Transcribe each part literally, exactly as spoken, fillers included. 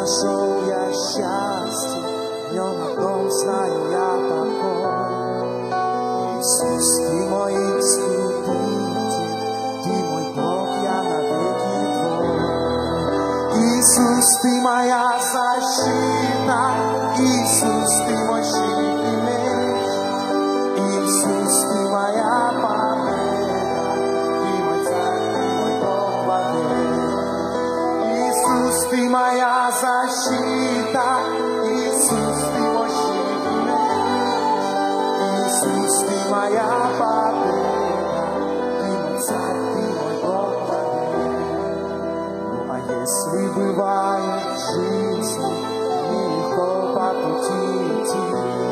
нашел я счастье, в нем одном знаю я покой. Иисус, Ты мой искупитель, Ты мой Бог, я навеки Твой. Иисус, Ты моя защита, Иисус, Ты мой щит и меч. Иисус, Ты моя победа, Ты мой царь, Ты мой Бог владык. Иисус, Ты моя защита, Иисус, Ты мой щит и меч. Иисус, Ты моя победа, Ты мой царь, Ты мой Бог владык. Ну а если бывает в жизни нелегко по пути идти,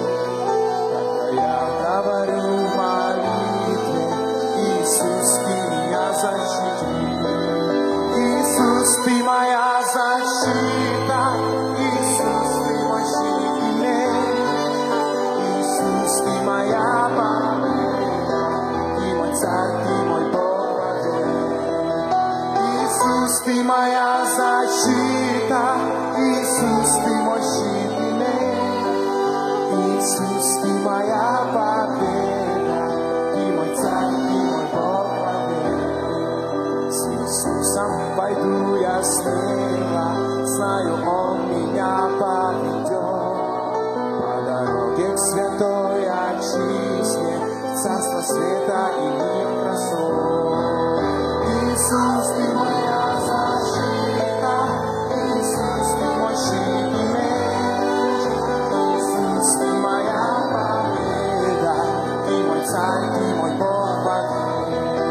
тогда я говорю в молитве: Иисус, Ты меня защити. Иисус, Ты моя защита, Иисус, Ты мой щит и меч. Иисус, Ты моя победа, Ты мой царь, Ты мой Бог владык. Иисус, Ты моя защита, Иисус, Ты мой щит и меч. Иисус, Ты моя победа, Ты мой царь, Ты мой Бог владык. С Иисусом пойду я смело, знаю, Он меня поведет по дороге к святой отчизне, в царство света и мир красот. Иисус, Ты моя защита, Иисус, Ты мой щит и меч. Иисус, Ты моя победа, Ты мой царь, Ты мой Бог владык.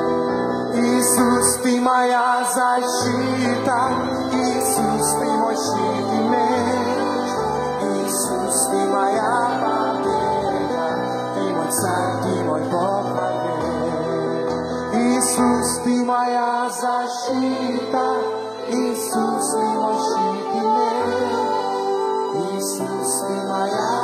Иисус, Ты моя защита, Иисус, Ты мой щит и меч. Иисус, Ты моя победа, Ты мой царь, Ты мой Бог владык. Иисус, Ты моя защита, Иисус, Ты мой щит и меч. Иисус, Ты моя